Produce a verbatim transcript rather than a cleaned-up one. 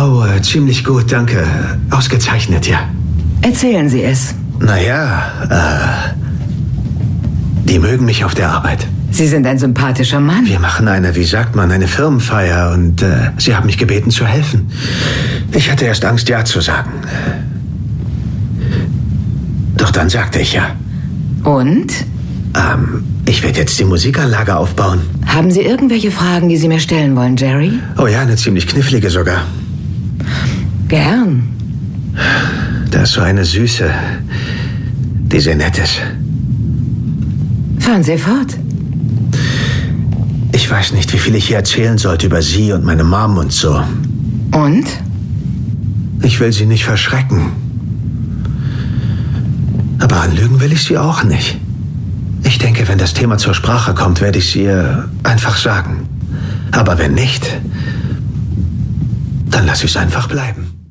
Oh, äh, ziemlich gut, danke. Ausgezeichnet, ja. Erzählen Sie es. Naja, äh, die mögen mich auf der Arbeit. Sie sind ein sympathischer Mann. Wir machen eine, wie sagt man, eine Firmenfeier und äh, sie haben mich gebeten zu helfen. Ich hatte erst Angst, ja zu sagen. Doch dann sagte ich ja. Und? Ähm, ich werde jetzt die Musikanlage aufbauen. Haben Sie irgendwelche Fragen, die Sie mir stellen wollen, Jerry? Oh ja, eine ziemlich knifflige sogar. Gern. Da ist so eine Süße, die sehr nett ist. Fahren Sie fort. Ich weiß nicht, wie viel ich hier erzählen sollte über sie und meine Mom und so. Und? Ich will sie nicht verschrecken. Aber anlügen will ich sie auch nicht. Ich denke, wenn das Thema zur Sprache kommt, werde ich es ihr einfach sagen. Aber wenn nicht, dann lasse ich es einfach bleiben.